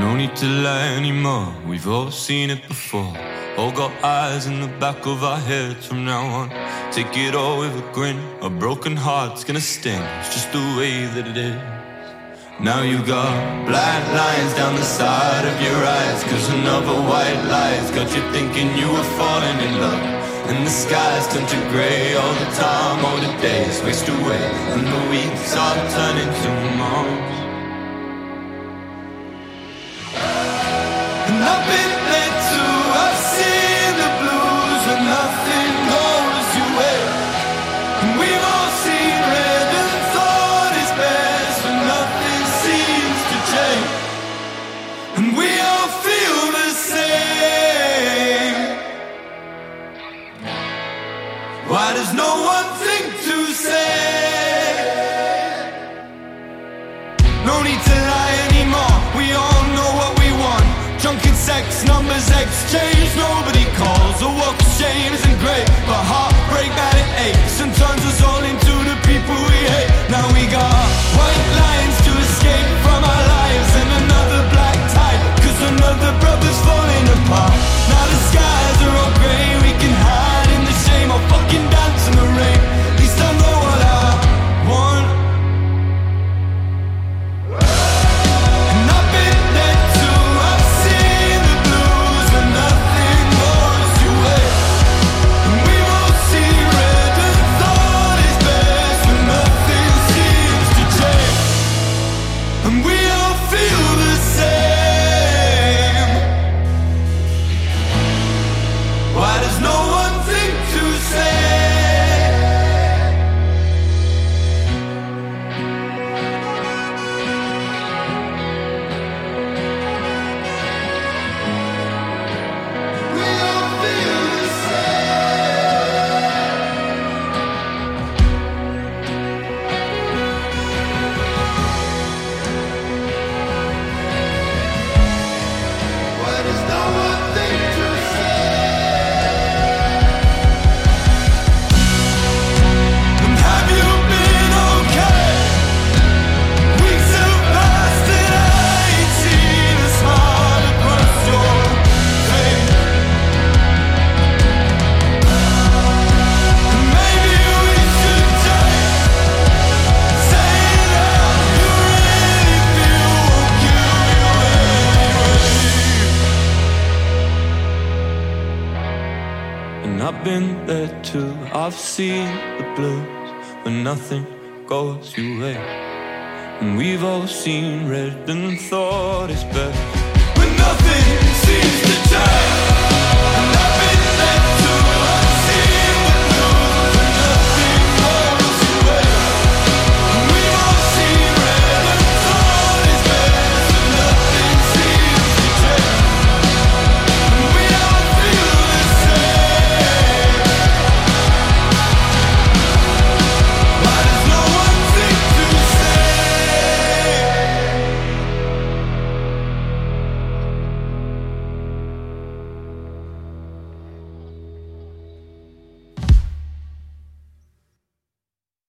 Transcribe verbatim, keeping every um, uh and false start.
No need to lie anymore, we've all seen it before. All got eyes in the back of our heads from now on. Take it all with a grin, a broken heart's gonna sting. It's just the way that it is. Now you got black lines down the side of your eyes, cause another white lie's got you thinking you were falling in love. And the skies turn to grey all the time, all the days waste away, and the weeks are turning to months. And I've been there too, I've seen the blues when nothing goes your way. And we've all seen red and thought it's best when nothing seems to change. And we all feel the same. Why does no one think to say? No need to lie anymore, we all know what we want. Drunken sex, numbers exchange, nobody calls. A walk of shame isn't great, but heartbreak that it aches and turns us all into the people we hate. Now we got white lines to escape from our lives and another black tide, cause another brother's falling apart. Now the skies are all grey, we can hide in the shame or fucking dance in the rain. At least I know what I want. And I've been there too, I've seen the blues when nothing goes your way. And we've all seen red and thought it's best when nothing seems to change. And we all feel the same. Why does no one think to say? We all feel the same. Why does no one think to say? And have you been okay? Weeks have passed and I ain't seen a smile across your face. And maybe we should just say that you really feel won't kill you anyway. And I've been there too, I've seen the blues when nothing goes your way. And we've all seen red and thought it's best when nothing